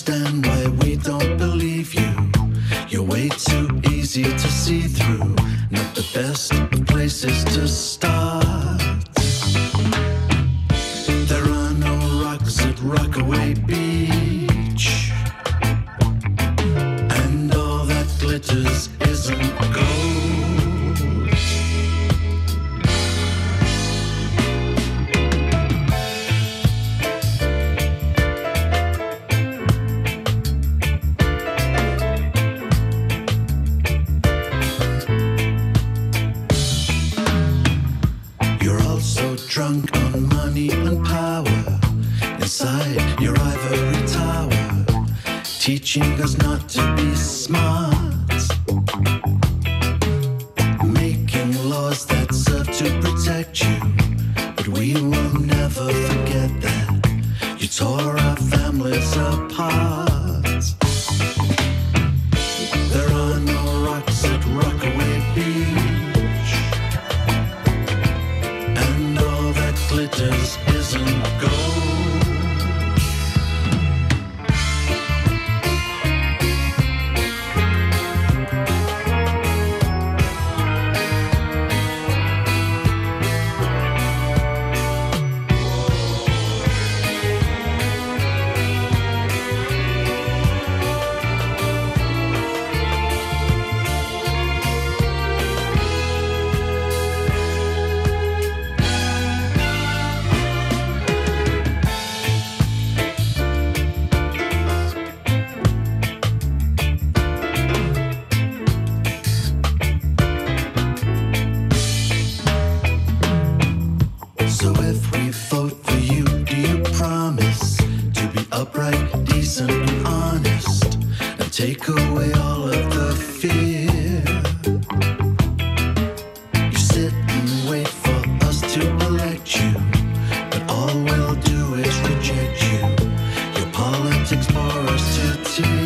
understand why we don't believe you. You're way too easy to see through. Not the best of places to start. There are no rocks at Rockaway Beach, and all that glitters isn't gold. Drunk on money and power, inside your ivory tower, teaching us not to be smart, making laws that serve to protect you. But we will never forget that you tore our families apart. There are no rocks at Rockaway Beach, and all that glitters isn't gold. So if we vote for you, do you promise to be upright, decent, and honest, and take away all of the fear? You sit and wait for us to elect you, but all we'll do is reject you. Your politics bore us to tears.